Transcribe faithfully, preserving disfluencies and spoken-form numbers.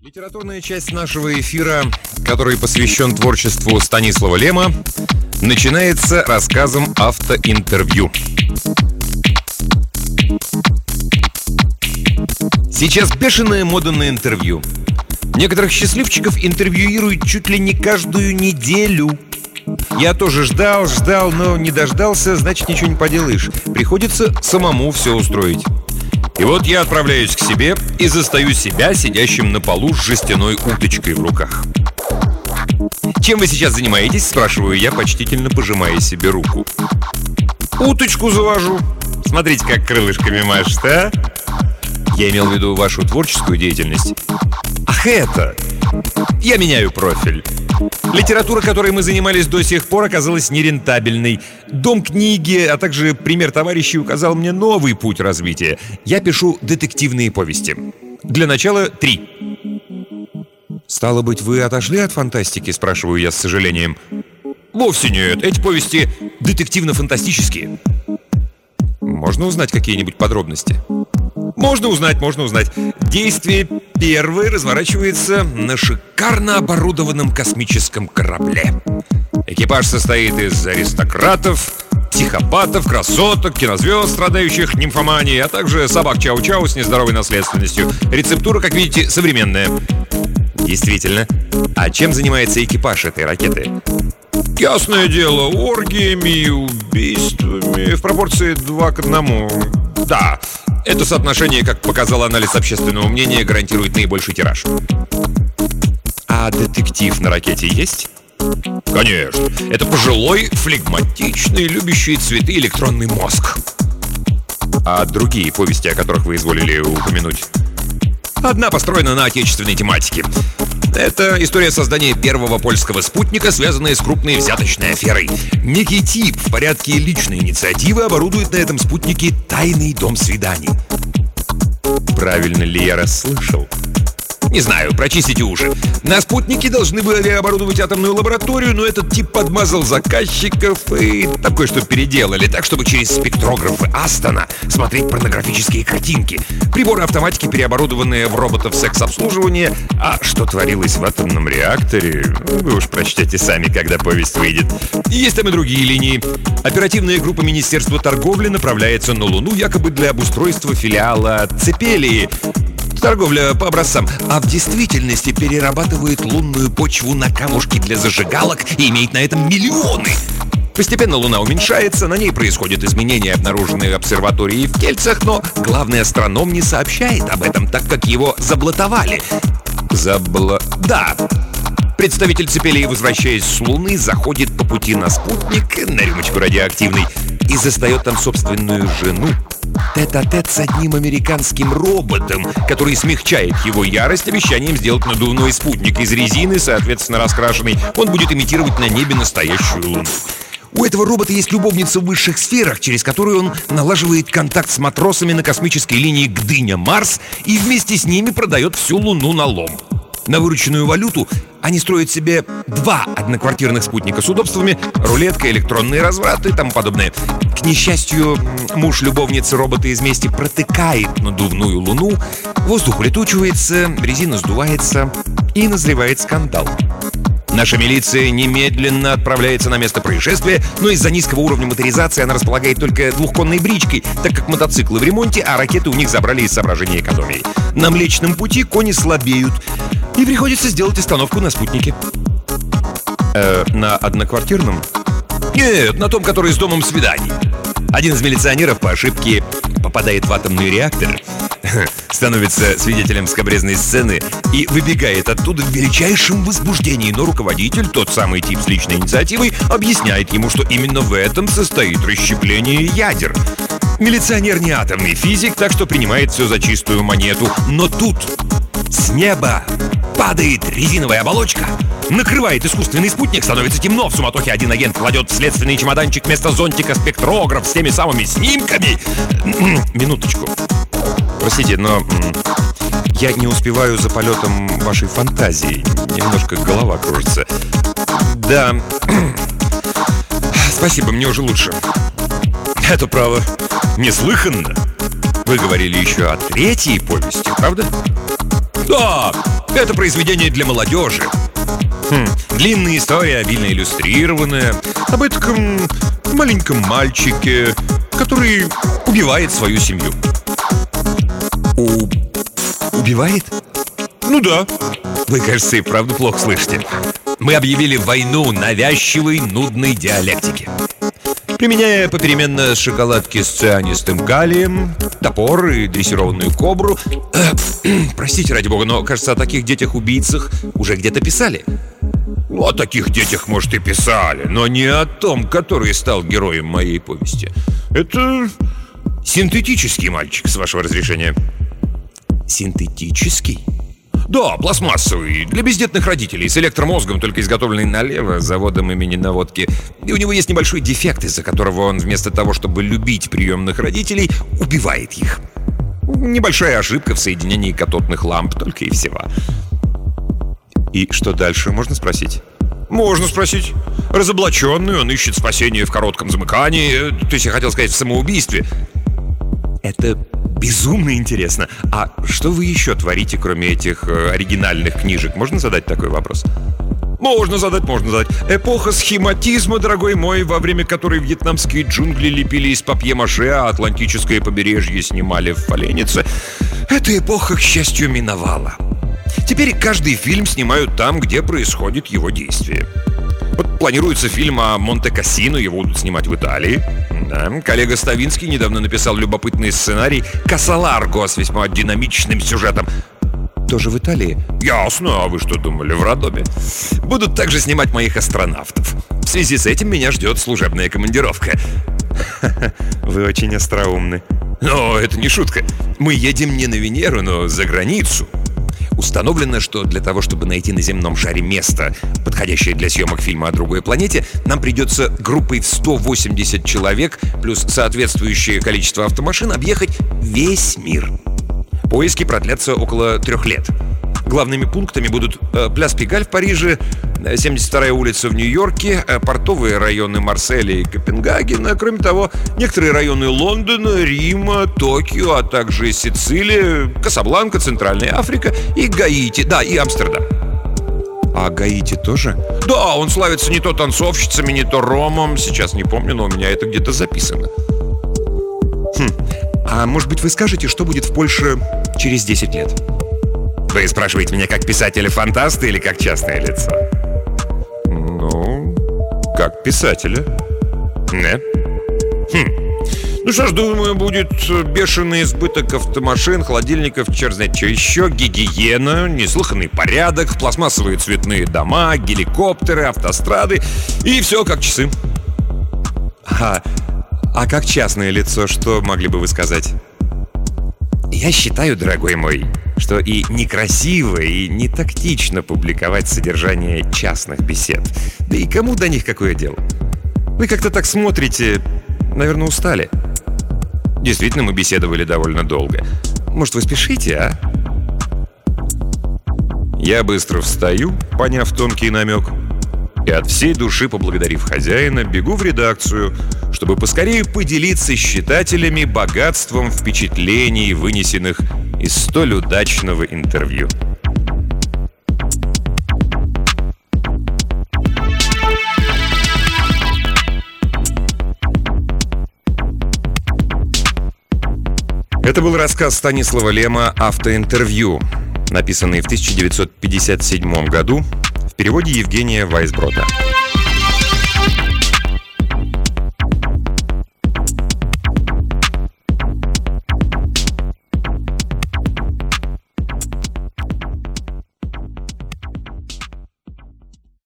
Литературная часть нашего эфира, который посвящен творчеству Станислава Лема, начинается рассказом автоинтервью. Сейчас бешеная мода на интервью. Некоторых счастливчиков интервьюируют чуть ли не каждую неделю. Я тоже ждал, ждал, но не дождался, значит, ничего не поделаешь. Приходится самому все устроить. И вот я отправляюсь к себе и застаю себя сидящим на полу с жестяной уточкой в руках. «Чем вы сейчас занимаетесь?» – спрашиваю я, почтительно пожимая себе руку. «Уточку завожу. Смотрите, как крылышками машет, а?» Я имел в виду вашу творческую деятельность. Ах, это! Я меняю профиль. Литература, которой мы занимались до сих пор, оказалась нерентабельной. Дом книги, а также пример товарищей указал мне новый путь развития. Я пишу детективные повести. Для начала три. «Стало быть, вы отошли от фантастики?» – спрашиваю я с сожалением. «Вовсе нет. Эти повести детективно-фантастические». «Можно узнать какие-нибудь подробности?» «Можно узнать, можно узнать. Действие первое разворачивается на шикарно оборудованном космическом корабле. Экипаж состоит из аристократов, психопатов, красоток, кинозвезд, страдающих нимфоманией, а также собак Чау-Чау с нездоровой наследственностью. Рецептура, как видите, современная». «Действительно. А чем занимается экипаж этой ракеты?» «Ясное дело, оргиями и убийствами в пропорции два к одному. Да, это соотношение, как показал анализ общественного мнения, гарантирует наибольший тираж». «А детектив на ракете есть?» «Конечно. Это пожилой, флегматичный, любящий цветы электронный мозг». «А другие повести, о которых вы изволили упомянуть?» «Одна построена на отечественной тематике. Это история создания первого польского спутника, связанная с крупной взяточной аферой. Некий тип в порядке личной инициативы оборудует на этом спутнике тайный дом свиданий». Правильно ли я расслышал? Не знаю, прочистите уши. На спутнике должны были оборудовать атомную лабораторию, но этот тип подмазал заказчиков и такое, что переделали, так, чтобы через спектрографы Астона смотреть порнографические картинки. Приборы автоматики, переоборудованные в роботов секс-обслуживания. А что творилось в атомном реакторе, вы уж прочтете сами, когда повесть выйдет. Есть там и другие линии. Оперативная группа Министерства торговли направляется на Луну якобы для обустройства филиала Цепелии. Торговля по образцам. А в действительности перерабатывает лунную почву на камушки для зажигалок и имеет на этом миллионы. Постепенно Луна уменьшается, на ней происходят изменения, обнаруженные обсерваторией в Кельцах, но главный астроном не сообщает об этом, так как его заблатовали. Забла... Да. Представитель Цепелии, возвращаясь с Луны, заходит по пути на спутник, на рюмочку радиоактивной, и застает там собственную жену. Тет-а-тет с одним американским роботом, который смягчает его ярость обещанием сделать надувной спутник из резины, соответственно раскрашенный. Он будет имитировать на небе настоящую Луну. У этого робота есть любовница в высших сферах, через которую он налаживает контакт с матросами на космической линии Гдыня-Марс и вместе с ними продает всю Луну на лом. На вырученную валюту они строят себе два одноквартирных спутника с удобствами, рулетка, электронные развраты и тому подобное. К несчастью, муж любовницы робота из мести протыкает надувную Луну, воздух улетучивается, резина сдувается и назревает скандал. Наша милиция немедленно отправляется на место происшествия, но из-за низкого уровня моторизации она располагает только двухконной бричкой, так как мотоциклы в ремонте, а ракеты у них забрали из соображения экономии. На Млечном пути кони слабеют, и приходится сделать остановку на спутнике. Э, на одноквартирном? Нет, на том, который с домом свиданий. Один из милиционеров по ошибке попадает в атомный реактор, становится свидетелем скабрезной сцены и выбегает оттуда в величайшем возбуждении. Но руководитель, тот самый тип с личной инициативой, объясняет ему, что именно в этом состоит расщепление ядер. Милиционер не атомный физик, так что принимает все за чистую монету. Но тут с неба падает резиновая оболочка, накрывает искусственный спутник, становится темно. В суматохе один агент кладет в следственный чемоданчик вместо зонтика спектрограф с теми самыми снимками. Минуточку. Простите, но я не успеваю за полетом вашей фантазии. Немножко голова кружится. Да. Спасибо, мне уже лучше. Это право неслыханно. Вы говорили еще о третьей повести, правда? Да, Это произведение для молодежи. Хм, длинная история, обильно иллюстрированная, об этом маленьком мальчике, который убивает свою семью. У... Убивает? Ну да. Вы, кажется, и правда плохо слышите. Мы объявили войну навязчивой, нудной диалектике. Применяя попеременно шоколадки с цианистым калием, топор и дрессированную кобру. э, Простите, ради бога, но, кажется, о таких детях-убийцах уже где-то писали. Ну, о таких детях, может, и писали, но не о том, который стал героем моей повести. Это синтетический мальчик, с вашего разрешения. Синтетический? Да, пластмассовый, для бездетных родителей, с электромозгом, только изготовленный налево, заводом имени Наводки. И у него есть небольшой дефект, из-за которого он вместо того, чтобы любить приемных родителей, убивает их. Небольшая ошибка в соединении катодных ламп, только и всего. И что дальше, можно спросить? Можно спросить. Разоблаченный, он ищет спасение в коротком замыкании, то есть я хотел сказать, в самоубийстве. Это безумно интересно. А что вы еще творите, кроме этих э, оригинальных книжек? Можно задать такой вопрос? Можно задать, можно задать. Эпоха схематизма, дорогой мой, во время которой вьетнамские джунгли лепили из папье-маше, а Атлантическое побережье снимали в поленнице. Эта эпоха, к счастью, миновала. Теперь каждый фильм снимают там, где происходит его действие. Вот планируется фильм о Монте-Кассино, его будут снимать в Италии. Да. Коллега Ставинский недавно написал любопытный сценарий «Касаларго» с весьма динамичным сюжетом. Тоже в Италии? Ясно, а вы что думали, в роддоме? Будут также снимать моих астронавтов. В связи с этим меня ждет служебная командировка. Вы очень остроумны. Но это не шутка. Мы едем не на Венеру, но за границу. Установлено, что для того, чтобы найти на земном шаре место, подходящее для съемок фильма о другой планете, нам придется группой в сто восемьдесят человек плюс соответствующее количество автомашин объехать весь мир. Поиски продлятся около трех лет. Главными пунктами будут э, пляс Пигаль в Париже, семьдесят вторая улица в Нью-Йорке, э, портовые районы Марселя и Копенгагена. Кроме того, некоторые районы Лондона, Рима, Токио, а также Сицилия, Касабланка, Центральная Африка и Гаити. Да, и Амстердам. А Гаити тоже? Да, он славится не то танцовщицами, не то ромом. Сейчас не помню, но у меня это где-то записано. Хм. А может быть, вы скажете, что будет в Польше через десять лет? Вы спрашиваете меня как писателя-фантаста или как частное лицо? Ну, как писателя. Нет. Хм. Ну что ж, думаю, будет бешеный избыток автомашин, холодильников, черт знает что еще, гигиена, неслыханный порядок, пластмассовые цветные дома, геликоптеры, автострады и все как часы. А, а как частное лицо, что могли бы вы сказать? Я считаю, дорогой мой, что и некрасиво, и не тактично публиковать содержание частных бесед. Да и кому до них какое дело? Вы как-то так смотрите, наверное, устали. Действительно, мы беседовали довольно долго. Может, вы спешите, а? Я быстро встаю, поняв тонкий намек, и от всей души поблагодарив хозяина, бегу в редакцию, чтобы поскорее поделиться с читателями богатством впечатлений, вынесенных из столь удачного интервью. Это был рассказ Станислава Лема «Автоинтервью», написанный в тысяча девятьсот пятьдесят седьмом году в переводе Евгения Вайсброда.